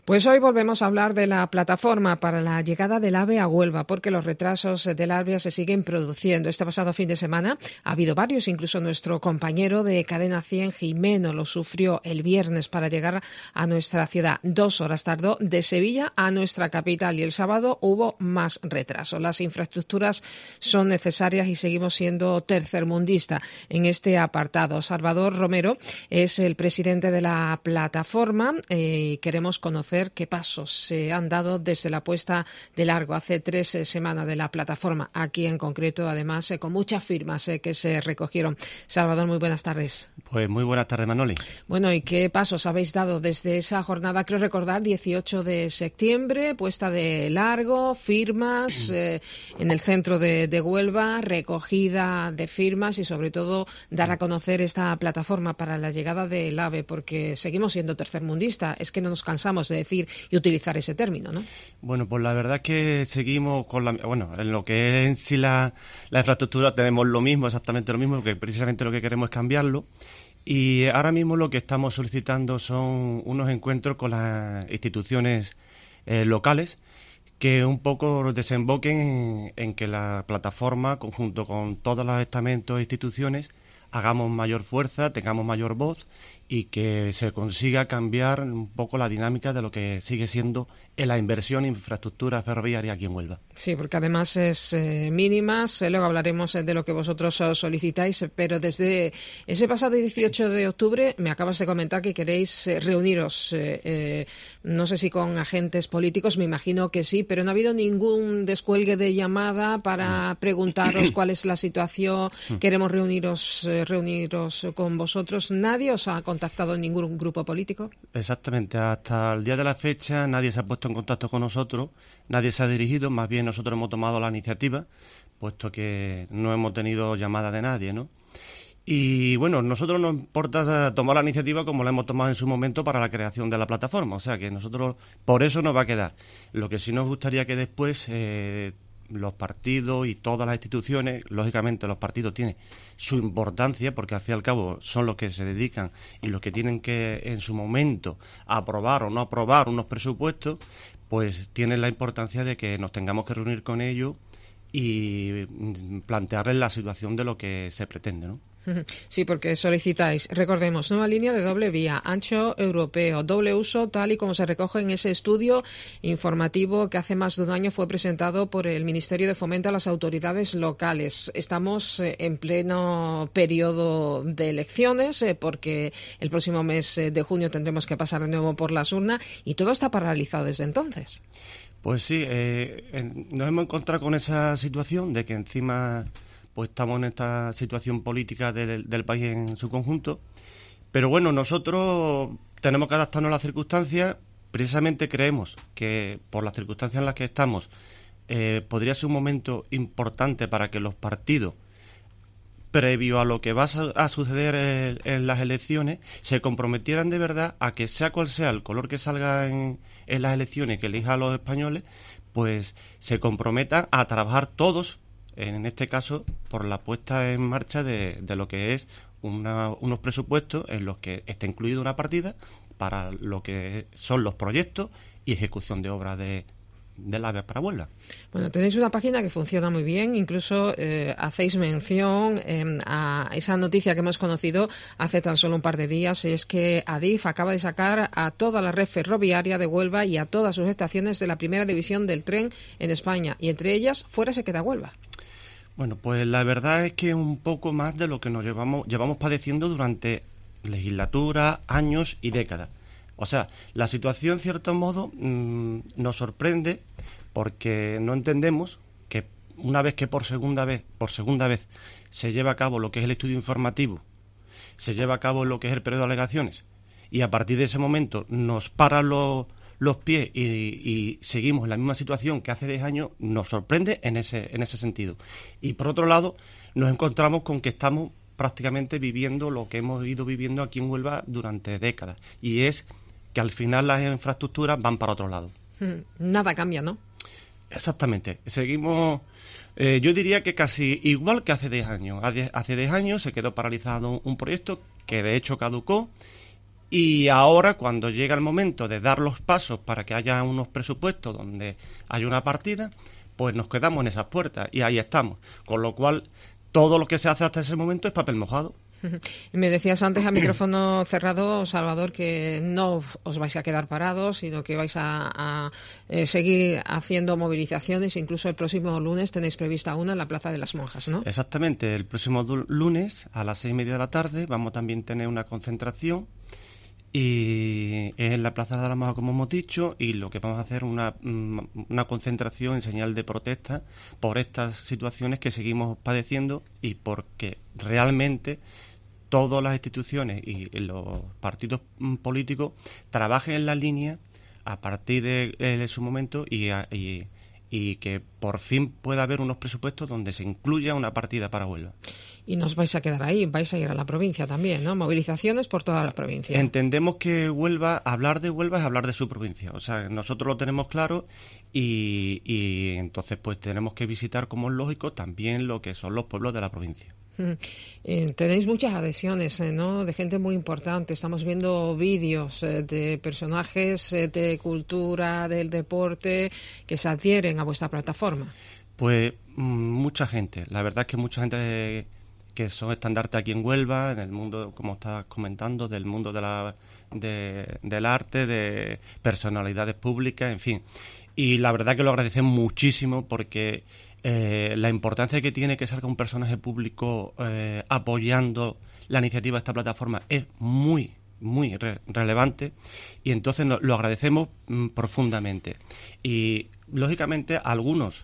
Pues hoy volvemos a hablar de la plataforma para la llegada del AVE a Huelva, porque los retrasos del AVE se siguen produciendo. Este pasado fin de semana ha habido varios, incluso nuestro compañero de Cadena 100, Jimeno, lo sufrió el viernes para llegar a nuestra ciudad. 2 horas tardó de Sevilla a nuestra capital y el sábado hubo más retraso. Las infraestructuras son necesarias y seguimos siendo tercermundista en este apartado. Salvador Romero es el presidente de la plataforma. Queremos conocer qué pasos se han dado desde la puesta de largo hace 3 semanas de la plataforma, aquí en concreto, además, con muchas firmas que se recogieron. Salvador, muy buenas tardes. Pues muy buenas tardes, Manoli. Bueno, ¿y qué pasos habéis dado desde esa jornada? Creo recordar, 18 de septiembre, puesta de largo, firmas en el centro de Huelva, recogida de firmas y, sobre todo, dar a conocer esta plataforma para la llegada del AVE, porque seguimos siendo tercermundista. Es que no nos cansamos de decir y utilizar ese término, ¿no? Bueno, pues la verdad es que seguimos con en lo que es en sí la infraestructura tenemos lo mismo, exactamente lo mismo, que precisamente lo que queremos es cambiarlo. Y ahora mismo lo que estamos solicitando son unos encuentros con las instituciones locales que un poco desemboquen en que la plataforma, conjunto con todos los estamentos e instituciones, hagamos mayor fuerza, tengamos mayor voz y que se consiga cambiar un poco la dinámica de lo que sigue siendo la inversión en infraestructura ferroviaria aquí en Huelva. Sí, porque además es mínima. Luego hablaremos de lo que vosotros solicitáis, pero desde ese pasado 18 de octubre me acabas de comentar que queréis reuniros, no sé si con agentes políticos, me imagino que sí, pero no ha habido ningún descuelgue de llamada para preguntaros cuál es la situación, queremos reuniros con vosotros. ¿Nadie os ha contactado en ningún grupo político? Exactamente, hasta el día de la fecha nadie se ha puesto en contacto con nosotros, nadie se ha dirigido, más bien nosotros hemos tomado la iniciativa, puesto que no hemos tenido llamada de nadie, ¿no? Y bueno, nosotros nos importa tomar la iniciativa como la hemos tomado en su momento para la creación de la plataforma, o sea que nosotros por eso nos va a quedar. Lo que sí nos gustaría que después los partidos y todas las instituciones, lógicamente los partidos tienen su importancia porque al fin y al cabo son los que se dedican y los que tienen que en su momento aprobar o no aprobar unos presupuestos, pues tienen la importancia de que nos tengamos que reunir con ellos y plantearles la situación de lo que se pretende, ¿no? Sí, porque solicitáis, recordemos, nueva línea de doble vía, ancho europeo, doble uso, tal y como se recoge en ese estudio informativo que hace más de un año fue presentado por el Ministerio de Fomento a las autoridades locales. Estamos en pleno periodo de elecciones porque el próximo mes de junio tendremos que pasar de nuevo por las urnas y todo está paralizado desde entonces. Pues sí, nos hemos encontrado con esa situación de que encima pues estamos en esta situación política del país en su conjunto. Pero bueno, nosotros tenemos que adaptarnos a las circunstancias. Precisamente creemos que por las circunstancias en las que estamos podría ser un momento importante para que los partidos, previo a lo que va a suceder en las elecciones, se comprometieran de verdad a que sea cual sea el color que salga en las elecciones que elijan los españoles, pues se comprometan a trabajar todos, en este caso, por la puesta en marcha de lo que es unos presupuestos en los que está incluida una partida para lo que son los proyectos y ejecución de obras del AVE para Huelva. Bueno, tenéis una página que funciona muy bien, incluso hacéis mención a esa noticia que hemos conocido hace tan solo un par de días, es que Adif acaba de sacar a toda la red ferroviaria de Huelva y a todas sus estaciones de la primera división del tren en España, y entre ellas, fuera se queda Huelva. Bueno, pues la verdad es que un poco más de lo que nos llevamos padeciendo durante legislaturas, años y décadas. O sea, la situación, en cierto modo, nos sorprende porque no entendemos que una vez que por segunda vez se lleva a cabo lo que es el estudio informativo, se lleva a cabo lo que es el periodo de alegaciones, y a partir de ese momento nos paran los pies y seguimos en la misma situación que hace 10 años, nos sorprende en ese sentido. Y por otro lado, nos encontramos con que estamos prácticamente viviendo lo que hemos ido viviendo aquí en Huelva durante décadas, y es que al final las infraestructuras van para otro lado. Nada cambia, ¿no? Exactamente. Seguimos, yo diría que casi igual que hace 10 años. Hace 10 años se quedó paralizado un proyecto que de hecho caducó, Y ahora, cuando llega el momento de dar los pasos para que haya unos presupuestos donde hay una partida, pues nos quedamos en esas puertas y ahí estamos. Con lo cual, todo lo que se hace hasta ese momento es papel mojado. Me decías antes a micrófono cerrado, Salvador, que no os vais a quedar parados, sino que vais a seguir haciendo movilizaciones. Incluso el próximo lunes tenéis prevista una en la Plaza de las Monjas, ¿no? Exactamente. El próximo lunes a las 6:30 de la tarde vamos también a tener una concentración y es en la Plaza de las Monjas, como hemos dicho, y lo que vamos a hacer es una concentración en señal de protesta por estas situaciones que seguimos padeciendo y porque realmente todas las instituciones y los partidos políticos trabajen en la línea a partir de su momento y que por fin pueda haber unos presupuestos donde se incluya una partida para Huelva. Y no os vais a quedar ahí, vais a ir a la provincia también, ¿no? Movilizaciones por toda la provincia. Entendemos que hablar de Huelva es hablar de su provincia. O sea, nosotros lo tenemos claro y entonces pues tenemos que visitar, como es lógico, también lo que son los pueblos de la provincia. Tenéis muchas adhesiones, ¿no? De gente muy importante. Estamos viendo vídeos de personajes de cultura, del deporte, que se adhieren a vuestra plataforma. Pues mucha gente. La verdad es que mucha gente que son estandartes aquí en Huelva, en el mundo, como estás comentando, del mundo del arte, de personalidades públicas, en fin. Y la verdad que lo agradecemos muchísimo porque la importancia que tiene que salga un personaje público apoyando la iniciativa de esta plataforma es muy relevante y entonces lo agradecemos profundamente. Y lógicamente algunos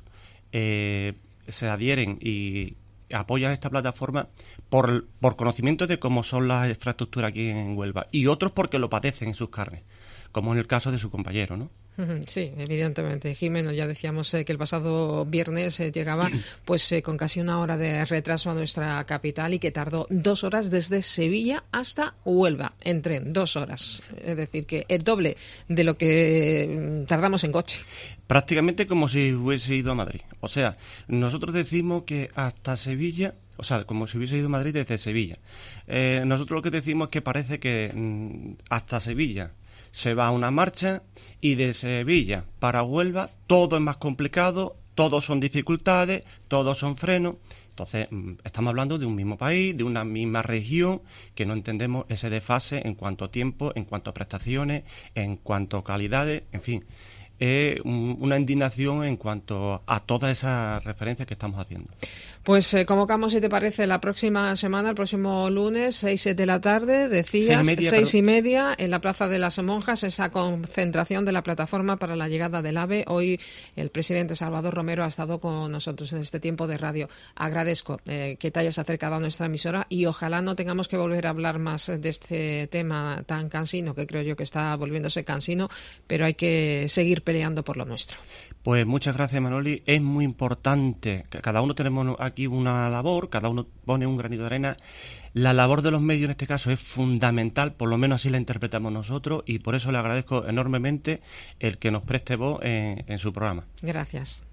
se adhieren y apoyan esta plataforma por conocimiento de cómo son las infraestructuras aquí en Huelva y otros porque lo padecen en sus carnes, como en el caso de su compañero, ¿no? Sí, evidentemente. Jimeno, ya decíamos que el pasado viernes llegaba pues con casi una hora de retraso a nuestra capital y que tardó 2 horas desde Sevilla hasta Huelva, en tren, 2 horas. Es decir, que el doble de lo que tardamos en coche. Prácticamente como si hubiese ido a Madrid. O sea, nosotros decimos que hasta Sevilla, o sea, como si hubiese ido a Madrid desde Sevilla. Nosotros lo que decimos es que parece que hasta Sevilla se va a una marcha y de Sevilla para Huelva todo es más complicado, todos son dificultades, todos son frenos. Entonces, estamos hablando de un mismo país, de una misma región, que no entendemos ese desfase en cuanto a tiempo, en cuanto a prestaciones, en cuanto a calidades, en fin. Es una indignación en cuanto a todas esas referencias que estamos haciendo. Pues convocamos, si te parece, la próxima semana, el próximo lunes, 6 de la tarde, decías, 6:30, en la Plaza de las Monjas, esa concentración de la plataforma para la llegada del AVE. Hoy el presidente Salvador Romero ha estado con nosotros en este tiempo de radio. Agradezco que te hayas acercado a nuestra emisora y ojalá no tengamos que volver a hablar más de este tema tan cansino, que creo yo que está volviéndose cansino, pero hay que seguir peleando por lo nuestro. Pues muchas gracias, Manoli. Es muy importante, cada uno tenemos aquí una labor, cada uno pone un granito de arena. La labor de los medios en este caso es fundamental, por lo menos así la interpretamos nosotros, y por eso le agradezco enormemente el que nos preste voz en su programa. Gracias.